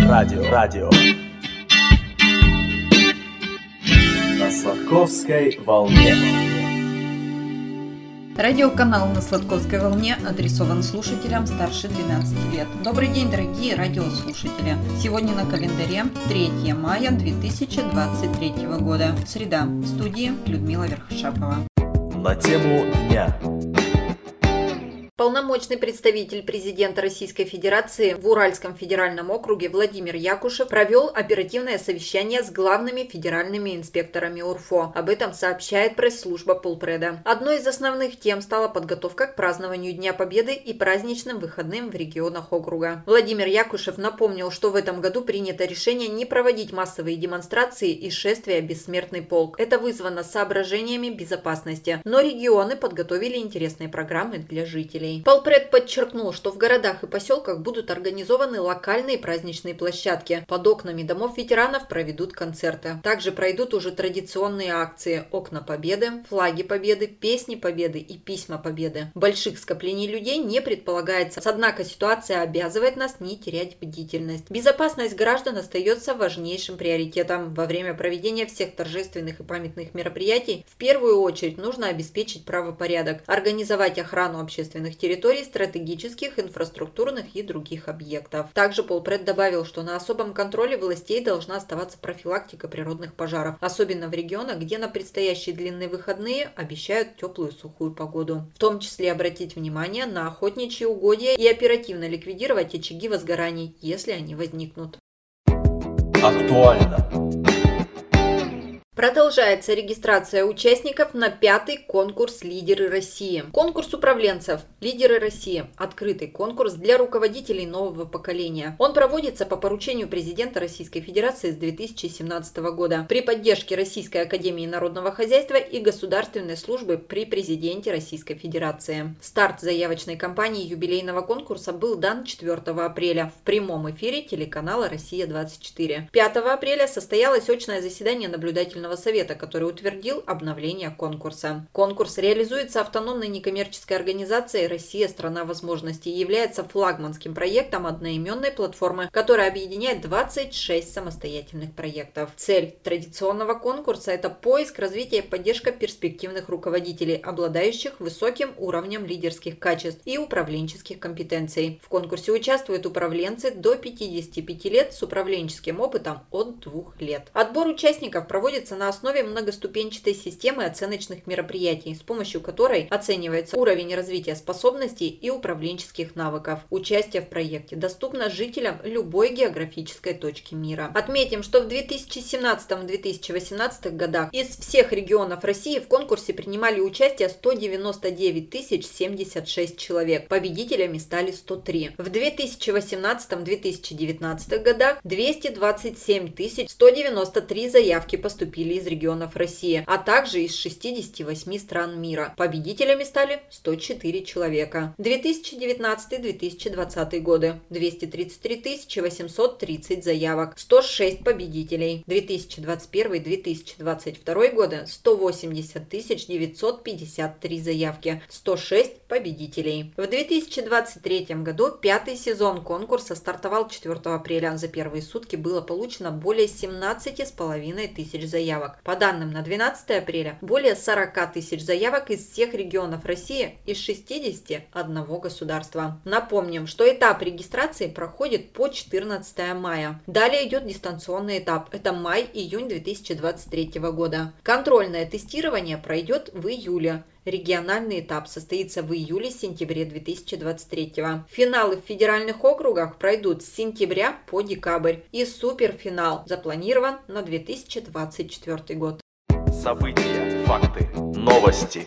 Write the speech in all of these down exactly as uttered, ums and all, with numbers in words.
Радио. Радио. На Сладковской волне. Радиоканал на Сладковской волне адресован слушателям старше двенадцати лет. Добрый день, дорогие радиослушатели! Сегодня на календаре третье мая две тысячи двадцать третьего года. Среда. В студии Людмила Верхошапова. На тему дня. Полномочный представитель президента Российской Федерации в Уральском федеральном округе Владимир Якушев провел оперативное совещание с главными федеральными инспекторами УРФО. Об этом сообщает пресс-служба полпреда. Одной из основных тем стала подготовка к празднованию Дня Победы и праздничным выходным в регионах округа. Владимир Якушев напомнил, что в этом году принято решение не проводить массовые демонстрации и шествия «Бессмертный полк». Это вызвано соображениями безопасности, но регионы подготовили интересные программы для жителей. Полпред подчеркнул, что в городах и поселках будут организованы локальные праздничные площадки. Под окнами домов ветеранов проведут концерты. Также пройдут уже традиционные акции «Окна Победы», «Флаги Победы», «Песни Победы» и «Письма Победы». Больших скоплений людей не предполагается, однако ситуация обязывает нас не терять бдительность. Безопасность граждан остается важнейшим приоритетом. Во время проведения всех торжественных и памятных мероприятий в первую очередь нужно обеспечить правопорядок, организовать охрану общественных территорий, стратегических, инфраструктурных и других объектов. Также полпред добавил, что на особом контроле властей должна оставаться профилактика природных пожаров, особенно в регионах, где на предстоящие длинные выходные обещают теплую сухую погоду. В том числе обратить внимание на охотничьи угодья и оперативно ликвидировать очаги возгораний, если они возникнут. Актуально. Продолжается регистрация участников на пятый конкурс «Лидеры России». Конкурс управленцев «Лидеры России» – открытый конкурс для руководителей нового поколения. Он проводится по поручению президента Российской Федерации с две тысячи семнадцатого года при поддержке Российской академии народного хозяйства и государственной службы при президенте Российской Федерации. Старт заявочной кампании юбилейного конкурса был дан четвёртого апреля в прямом эфире телеканала «Россия двадцать четыре». пятого апреля состоялось очное заседание наблюдательного совета, который утвердил обновление конкурса. Конкурс реализуется автономной некоммерческой организацией «Россия – страна возможностей» и является флагманским проектом одноименной платформы, которая объединяет двадцать шесть самостоятельных проектов. Цель традиционного конкурса – это поиск, развитие и поддержка перспективных руководителей, обладающих высоким уровнем лидерских качеств и управленческих компетенций. В конкурсе участвуют управленцы до пятидесяти пяти лет с управленческим опытом от двух лет. Отбор участников проводится на основе многоступенчатой системы оценочных мероприятий, с помощью которой оценивается уровень развития способностей и управленческих навыков. Участие в проекте доступно жителям любой географической точки мира. Отметим, что в две тысячи семнадцатом — две тысячи восемнадцатом годах из всех регионов России в конкурсе принимали участие сто девяносто девять тысяч семьдесят шесть человек. Победителями стали сто три. В две тысячи восемнадцатом — две тысячи девятнадцатом годах двести двадцать семь тысяч сто девяносто три заявки поступили из регионов России, а также из шестидесяти восьми стран мира. Победителями стали сто четыре человека. две тысячи девятнадцатый — две тысячи двадцатый годы. двести тридцать три тысячи восемьсот тридцать заявок. сто шесть победителей. две тысячи двадцать первый — две тысячи двадцать второй годы. сто восемьдесят тысяч девятьсот пятьдесят три заявки. сто шесть победителей. В две тысячи двадцать третьем году пятый сезон конкурса стартовал четвёртого апреля. За первые сутки было получено более семнадцати с половиной тысяч заявок. По данным на двенадцатое апреля, более сорока тысяч заявок из всех регионов России из шестидесяти одного государства. Напомним, что этап регистрации проходит по четырнадцатое мая. Далее идет дистанционный этап. Это май-июнь две тысячи двадцать третьего года. Контрольное тестирование пройдет в июле. Региональный этап состоится в июле-сентябре две тысячи двадцать третьего. Финалы в федеральных округах пройдут с сентября по декабрь. И суперфинал запланирован на две тысячи двадцать четвёртый год. События, факты, новости.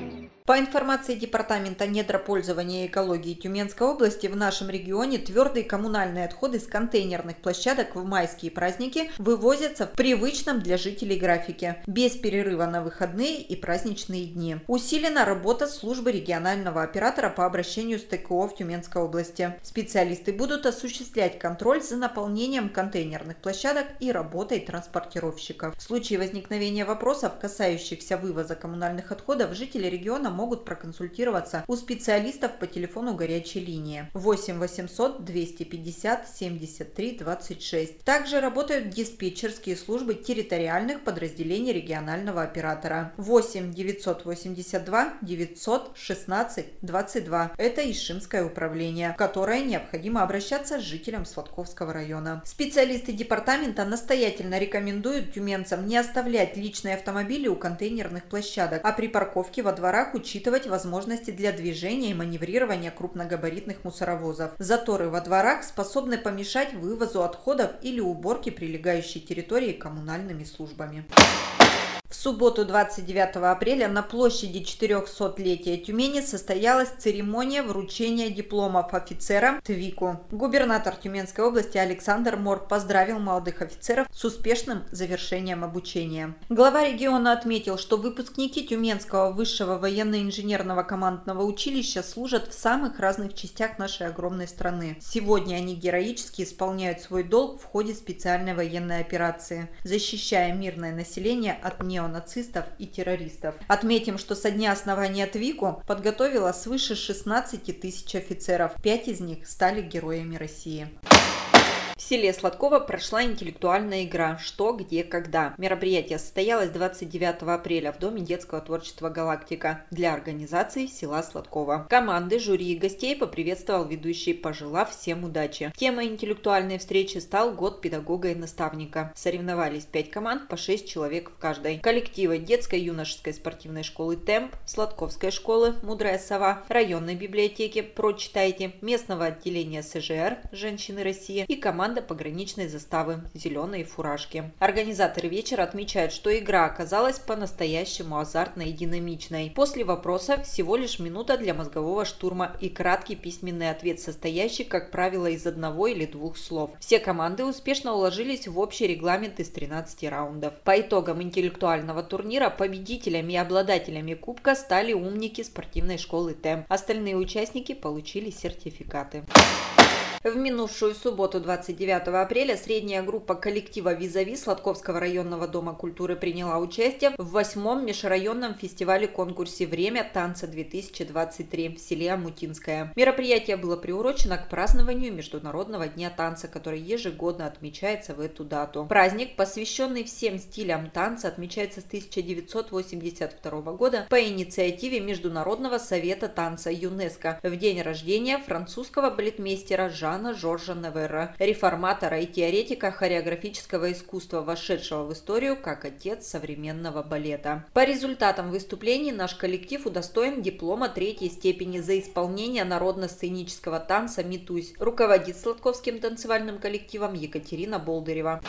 По информации Департамента недропользования и экологии Тюменской области, в нашем регионе твердые коммунальные отходы с контейнерных площадок в майские праздники вывозятся в привычном для жителей графике, без перерыва на выходные и праздничные дни. Усилена работа службы регионального оператора по обращению с ТКО в Тюменской области. Специалисты будут осуществлять контроль за наполнением контейнерных площадок и работой транспортировщиков. В случае возникновения вопросов, касающихся вывоза коммунальных отходов, жители региона могут проконсультироваться у специалистов по телефону горячей линии восемь восемьсот двести пятьдесят семьдесят три двадцать шесть. Также работают диспетчерские службы территориальных подразделений регионального оператора восемь девятьсот восемьдесят два девятьсот шестнадцать двадцать два. Это Ишимское управление, в которое необходимо обращаться жителям Сладковского района. Специалисты департамента настоятельно рекомендуют тюменцам не оставлять личные автомобили у контейнерных площадок, а при парковке во дворах учитывать возможности для движения и маневрирования крупногабаритных мусоровозов. Заторы во дворах способны помешать вывозу отходов или уборке прилегающей территории коммунальными службами. В субботу двадцать девятого апреля на площади четырехсотлетия Тюмени состоялась церемония вручения дипломов офицерам ТВИКу. Губернатор Тюменской области Александр Мор поздравил молодых офицеров с успешным завершением обучения. Глава региона отметил, что выпускники Тюменского высшего военно-инженерного командного училища служат в самых разных частях нашей огромной страны. Сегодня они героически исполняют свой долг в ходе специальной военной операции, защищая мирное население от неонацистов нацистов и террористов. Отметим, что со дня основания ТВИКу подготовила свыше шестнадцати тысяч офицеров. Пять из них стали героями России. В селе Сладково прошла интеллектуальная игра «Что, где, когда». Мероприятие состоялось двадцать девятого апреля в Доме детского творчества «Галактика» для организации села Сладково. Команды, жюри и гостей поприветствовал ведущий, пожелав всем удачи. Темой интеллектуальной встречи стал год педагога и наставника. Соревновались пять команд по шесть человек в каждой. Коллективы детской юношеской спортивной школы «Темп», Сладковской школы «Мудрая сова», районной библиотеки «Прочитайте», местного отделения СЖР «Женщины России» и команда пограничной заставы «Зеленые фуражки». Организаторы вечера отмечают, что игра оказалась по-настоящему азартной и динамичной. После вопроса всего лишь минута для мозгового штурма и краткий письменный ответ, состоящий, как правило, из одного или двух слов. Все команды успешно уложились в общий регламент из тринадцати раундов. По итогам интеллектуального турнира победителями и обладателями кубка стали умники спортивной школы ТЭМ. Остальные участники получили сертификаты. В минувшую субботу двадцать девятого апреля средняя группа коллектива «Визави» Сладковского районного дома культуры приняла участие в восьмом межрайонном фестивале-конкурсе «Время танца-две тысячи двадцать три» в селе Амутинское. Мероприятие было приурочено к празднованию Международного дня танца, который ежегодно отмечается в эту дату. Праздник, посвященный всем стилям танца, отмечается с тысяча девятьсот восемьдесят второго года по инициативе Международного совета танца ЮНЕСКО в день рождения французского балетмейстера Жана Жана Жоржа Неверра, реформатора и теоретика хореографического искусства, вошедшего в историю как отец современного балета. По результатам выступлений наш коллектив удостоен диплома третьей степени за исполнение народно-сценического танца «Метусь». Руководит Сладковским танцевальным коллективом Екатерина Болдырева.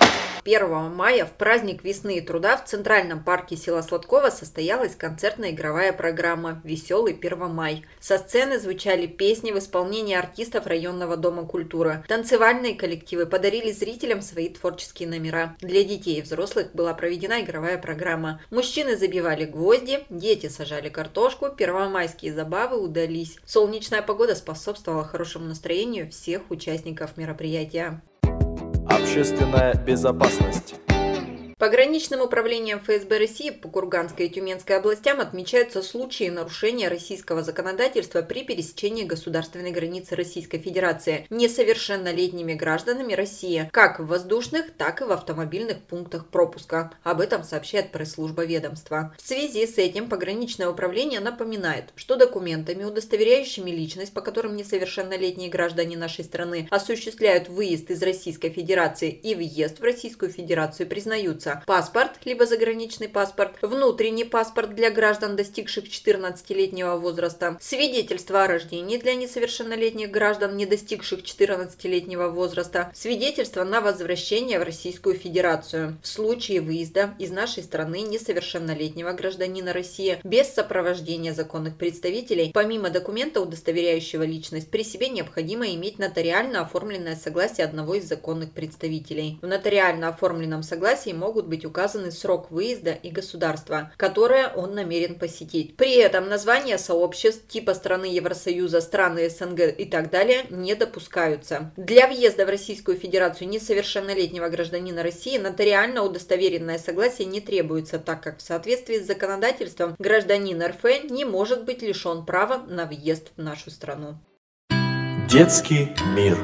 первого мая в праздник весны и труда в Центральном парке села Сладково состоялась концертно-игровая программа «Веселый Первомай». Со сцены звучали песни в исполнении артистов районного дома культуры. Танцевальные коллективы подарили зрителям свои творческие номера. Для детей и взрослых была проведена игровая программа. Мужчины забивали гвозди, дети сажали картошку, первомайские забавы удались. Солнечная погода способствовала хорошему настроению всех участников мероприятия. Общественная безопасность. Пограничным управлением ФСБ России по Курганской и Тюменской областям отмечаются случаи нарушения российского законодательства при пересечении государственной границы Российской Федерации несовершеннолетними гражданами России, как в воздушных, так и в автомобильных пунктах пропуска. Об этом сообщает пресс-служба ведомства. В связи с этим пограничное управление напоминает, что документами, удостоверяющими личность, по которым несовершеннолетние граждане нашей страны осуществляют выезд из Российской Федерации и въезд в Российскую Федерацию, признаются паспорт, либо заграничный паспорт, внутренний паспорт для граждан, достигших четырнадцатилетнего возраста, свидетельство о рождении для несовершеннолетних граждан, не достигших четырнадцатилетнего возраста, свидетельство на возвращение в Российскую Федерацию. В случае выезда из нашей страны несовершеннолетнего гражданина России без сопровождения законных представителей, помимо документа, удостоверяющего личность, при себе необходимо иметь нотариально оформленное согласие одного из законных представителей. В нотариально оформленном согласии могут могут быть указаны срок выезда и государство, которое он намерен посетить. При этом названия сообществ типа страны Евросоюза, страны СНГ и так далее не допускаются. Для въезда в Российскую Федерацию несовершеннолетнего гражданина России нотариально удостоверенное согласие не требуется, так как в соответствии с законодательством гражданин эр эф не может быть лишен права на въезд в нашу страну. Детский мир.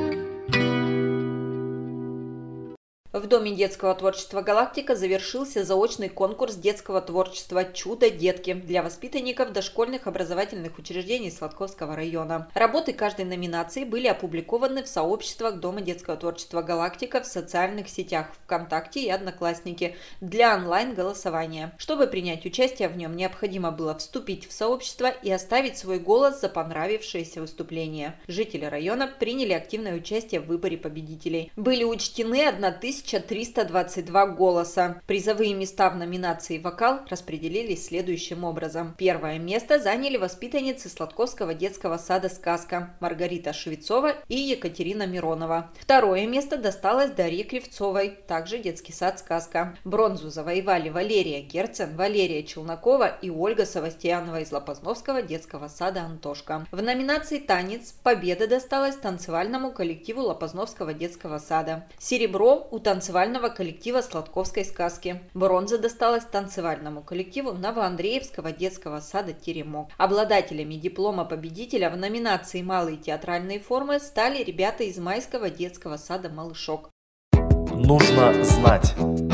В Доме детского творчества «Галактика» завершился заочный конкурс детского творчества «Чудо-детки» для воспитанников дошкольных образовательных учреждений Сладковского района. Работы каждой номинации были опубликованы в сообществах Дома детского творчества «Галактика» в социальных сетях ВКонтакте и Одноклассники для онлайн-голосования. Чтобы принять участие в нем, необходимо было вступить в сообщество и оставить свой голос за понравившееся выступление. Жители района приняли активное участие в выборе победителей. Были учтены тысяча триста двадцать два голоса. Призовые места в номинации «Вокал» распределились следующим образом. Первое место заняли воспитанницы Сладковского детского сада «Сказка» Маргарита Швецова и Екатерина Миронова. Второе место досталось Дарье Кривцовой, также детский сад «Сказка». Бронзу завоевали Валерия Герцен, Валерия Челнокова и Ольга Савастьянова из Лопазновского детского сада «Антошка». В номинации «Танец» победа досталась танцевальному коллективу Лопазновского детского сада. Серебро у танцевального коллектива Сладковской сказки. Бронза досталась танцевальному коллективу Новоандреевского детского сада «Теремок». Обладателями диплома победителя в номинации «Малые театральные формы» стали ребята из Майского детского сада «Малышок». Нужно знать.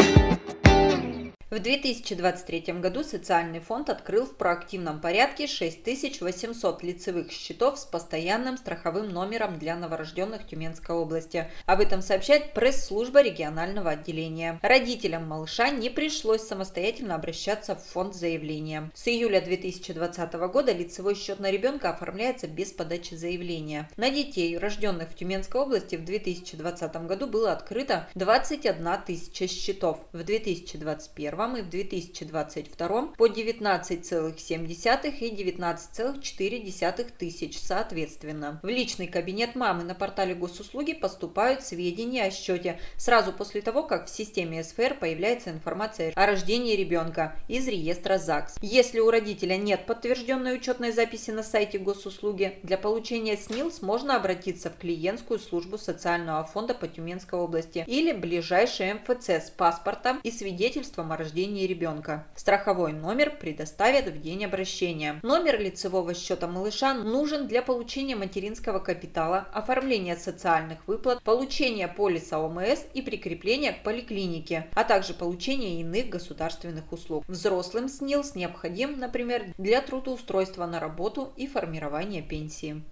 В две тысячи двадцать третьем году социальный фонд открыл в проактивном порядке шесть тысяч восемьсот лицевых счетов с постоянным страховым номером для новорожденных Тюменской области. Об этом сообщает пресс-служба регионального отделения. Родителям малыша не пришлось самостоятельно обращаться в фонд с заявлением. С июля две тысячи двадцатого года лицевой счет на ребенка оформляется без подачи заявления. На детей, рожденных в Тюменской области, в две тысячи двадцатом году было открыто двадцать одна тысяча счетов. В две тысячи двадцать первом и в две тысячи двадцать втором по девятнадцать целых семь десятых и девятнадцать целых четыре десятых тысяч соответственно. В личный кабинет мамы на портале госуслуги поступают сведения о счете сразу после того, как в системе эс эф эр появляется информация о рождении ребенка из реестра ЗАГС. Если у родителя нет подтвержденной учетной записи на сайте госуслуги, для получения СНИЛС можно обратиться в клиентскую службу социального фонда по Тюменской области или ближайший эм эф цэ с паспортом и свидетельством о рождении ребенка. Страховой номер предоставят в день обращения. Номер лицевого счета малыша нужен для получения материнского капитала, оформления социальных выплат, получения полиса о эм эс и прикрепления к поликлинике, а также получения иных государственных услуг. Взрослым СНИЛС необходим, например, для трудоустройства на работу и формирования пенсии.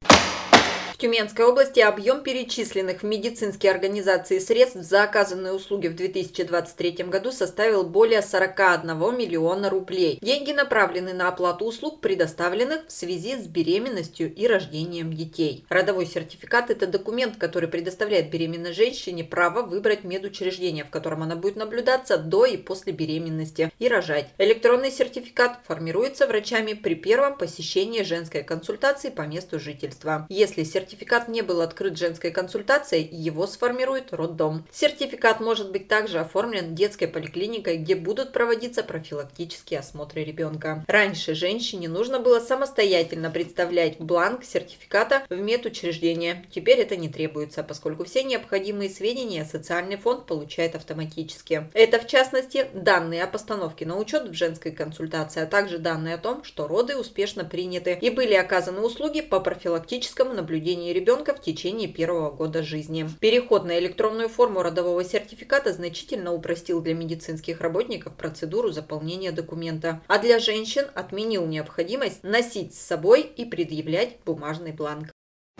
В Тюменской области объем перечисленных в медицинские организации средств за оказанные услуги в две тысячи двадцать третьем году составил более сорока одного миллиона рублей. Деньги направлены на оплату услуг, предоставленных в связи с беременностью и рождением детей. Родовой сертификат – это документ, который предоставляет беременной женщине право выбрать медучреждение, в котором она будет наблюдаться до и после беременности и рожать. Электронный сертификат формируется врачами при первом посещении женской консультации по месту жительства. Если сертификат Сертификат не был открыт женской консультацией, его сформирует роддом. Сертификат может быть также оформлен детской поликлиникой, где будут проводиться профилактические осмотры ребенка. Раньше женщине нужно было самостоятельно представлять бланк сертификата в медучреждение. Теперь это не требуется, поскольку все необходимые сведения социальный фонд получает автоматически. Это в частности данные о постановке на учет в женской консультации, а также данные о том, что роды успешно приняты и были оказаны услуги по профилактическому наблюдению ребенка в течение первого года жизни. Переход на электронную форму родового сертификата значительно упростил для медицинских работников процедуру заполнения документа, а для женщин отменил необходимость носить с собой и предъявлять бумажный бланк.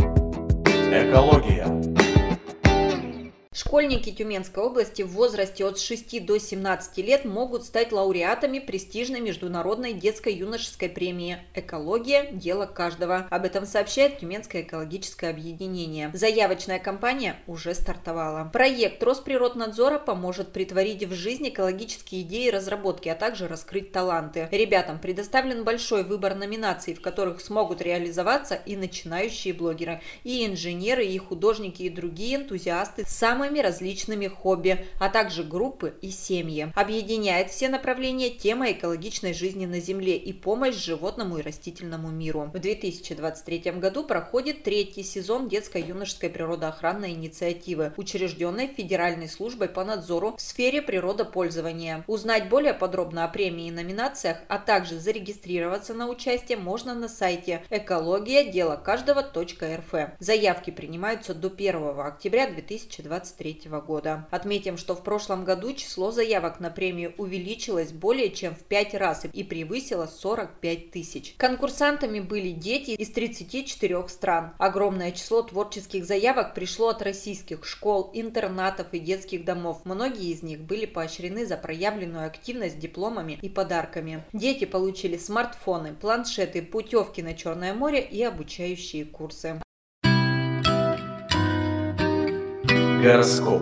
Экология. Школьники Тюменской области в возрасте от шести до семнадцати лет могут стать лауреатами престижной международной детско-юношеской премии «Экология. Дело каждого». Об этом сообщает Тюменское экологическое объединение. Заявочная кампания уже стартовала. Проект Росприроднадзора поможет притворить в жизнь экологические идеи и разработки, а также раскрыть таланты. Ребятам предоставлен большой выбор номинаций, в которых смогут реализоваться и начинающие блогеры, и инженеры, и художники, и другие энтузиасты самых самыми различными хобби, а также группы и семьи. Объединяет все направления тема экологичной жизни на Земле и помощь животному и растительному миру. В две тысячи двадцать третьем году проходит третий сезон детско-юношеской природоохранной инициативы, учрежденной Федеральной службой по надзору в сфере природопользования. Узнать более подробно о премии и номинациях, а также зарегистрироваться на участие можно на сайте экология дело каждого точка эр эф. Заявки принимаются до первого октября две тысячи двадцать третьего года. Отметим, что в прошлом году число заявок на премию увеличилось более чем в пять раз и превысило сорок пять тысяч. Конкурсантами были дети из тридцати четырёх стран. Огромное число творческих заявок пришло от российских школ, интернатов и детских домов. Многие из них были поощрены за проявленную активность дипломами и подарками. Дети получили смартфоны, планшеты, путевки на Черное море и обучающие курсы. Гороскоп.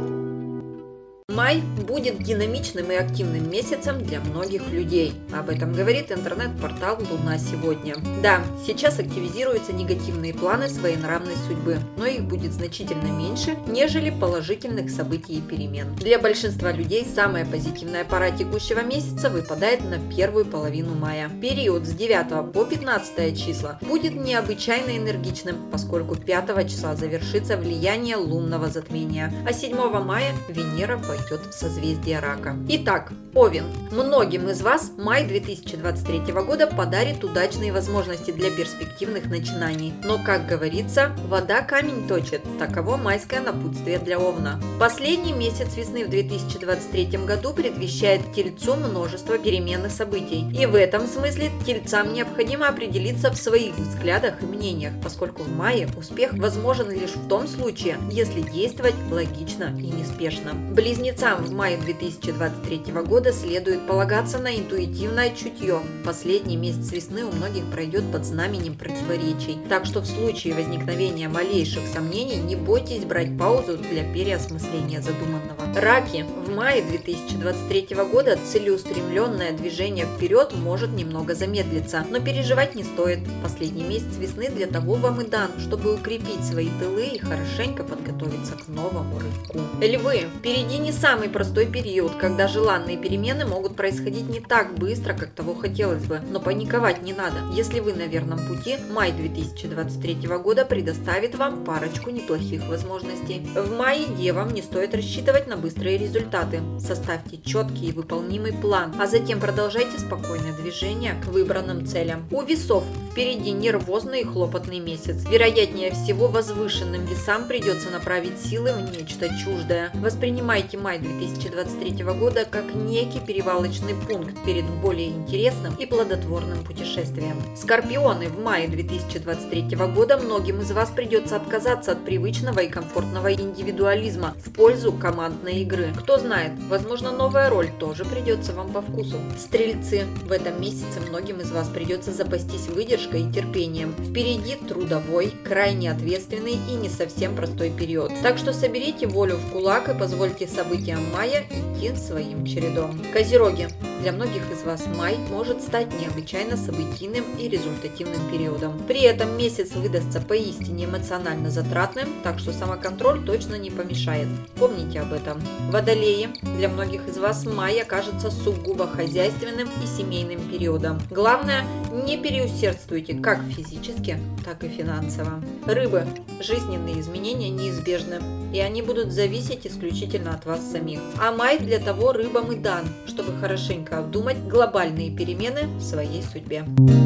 Май будет динамичным и активным месяцем для многих людей. Об этом говорит интернет-портал «Луна сегодня». Да, сейчас активизируются негативные планы своенравной судьбы, но их будет значительно меньше, нежели положительных событий и перемен. Для большинства людей самая позитивная пора текущего месяца выпадает на первую половину мая. Период с девятого по пятнадцатое числа будет необычайно энергичным, поскольку пятого числа завершится влияние лунного затмения, а седьмого мая Венера войдет в созвездие Рака. Итак, Овен. Многим из вас май две тысячи двадцать третьего года подарит удачные возможности для перспективных начинаний. Но, как говорится, вода камень точит. Таково майское напутствие для Овна. Последний месяц весны в две тысячи двадцать третьем году предвещает Тельцу множество перемен и событий. И в этом смысле Тельцам необходимо определиться в своих взглядах и мнениях, поскольку в мае успех возможен лишь в том случае, если действовать логично и неспешно. Близнецам в мае две тысячи двадцать третьего года следует полагаться на интуитивное чутье. Последний месяц весны у многих пройдет под знаменем противоречий. Так что в случае возникновения малейших сомнений не бойтесь брать паузу для переосмысления задуманного. Раки. В мае две тысячи двадцать третьего года целеустремленное движение вперед может немного замедлиться, но переживать не стоит. Последний месяц весны для того вам и дан, чтобы укрепить свои тылы и хорошенько подготовиться к новому рывку. Львы. Впереди не самый простой период, когда желанные перемены могут происходить не так быстро, как того хотелось бы, но паниковать не надо. Если вы на верном пути, май две тысячи двадцать третьего года предоставит вам парочку неплохих возможностей. В мае девам не стоит рассчитывать на быстрые результаты. Составьте четкий и выполнимый план, а затем продолжайте спокойное движение к выбранным целям. У весов впереди нервозный и хлопотный месяц. Вероятнее всего, возвышенным весам придется направить силы в нечто чуждое. Воспринимайте май две тысячи двадцать третьего года как некий перевалочный пункт перед более интересным и плодотворным путешествием. Скорпионы. В мае две тысячи двадцать третьего года многим из вас придется отказаться от привычного и комфортного индивидуализма в пользу командной игры. Кто знает, возможно, новая роль тоже придется вам по вкусу. Стрельцы. В этом месяце многим из вас придется запастись выдержкой и терпением. Впереди трудовой, крайне ответственный и не совсем простой период. Так что соберите волю в кулак и позвольте событиям мая идти своим чередом. Козероги. Для многих из вас май может стать необычайно событийным и результативным периодом. При этом месяц выдастся поистине эмоционально затратным, так что самоконтроль точно не помешает. Помните об этом. Водолеи. Для многих из вас май окажется сугубо хозяйственным и семейным периодом. Главное, не переусердствуйте как физически, так и финансово. Рыбы. Жизненные изменения неизбежны, и они будут зависеть исключительно от вас самих. А май для того рыбам и дан, чтобы хорошенько обдумать глобальные перемены в своей судьбе.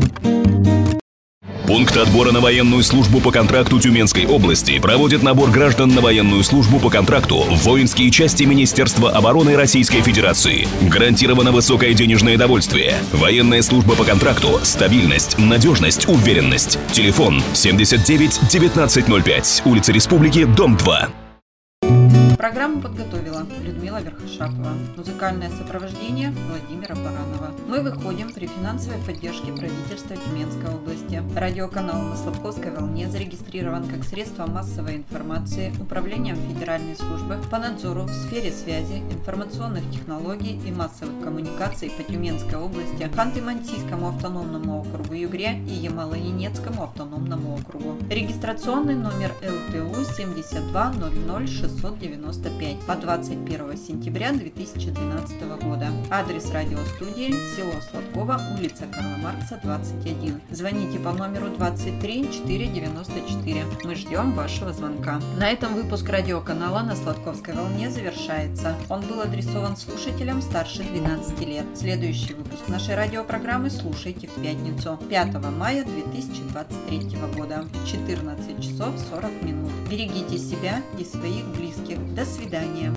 Пункт отбора на военную службу по контракту Тюменской области проводит набор граждан на военную службу по контракту в воинские части Министерства обороны Российской Федерации. Гарантировано высокое денежное довольствие. Военная служба по контракту, стабильность, надежность, уверенность. Телефон семьдесят девять девятнадцать ноль пять, улица Республики, дом два. Программу подготовила Людмила Верхошапова. Музыкальное сопровождение Владимира Баранова. Мы выходим при финансовой поддержке правительства Тюменской области. Радиоканал на Слабковской волне зарегистрирован как средство массовой информации Управлением Федеральной службы по надзору в сфере связи, информационных технологий и массовых коммуникаций по Тюменской области, Ханты-Мансийскому автономному округу Югре и Ямало-Ненецкому автономному округу. Регистрационный номер эл тэ у семьдесят два ноль ноль шестьсот девяносто девяносто пять по двадцать первое сентября две тысячи двенадцатого года. Адрес радиостудии: село Сладково, улица Карла Маркса, двадцать один. Звоните по номеру двадцать три четыре девяносто четыре. Мы ждем вашего звонка. На этом выпуск радиоканала «На Сладковской волне» завершается. Он был адресован слушателям старше двенадцати лет. Следующий выпуск нашей радиопрограммы слушайте в пятницу, пятого мая две тысячи двадцать третьего года, четырнадцать часов сорок минут. Берегите себя и своих близких. До свидания.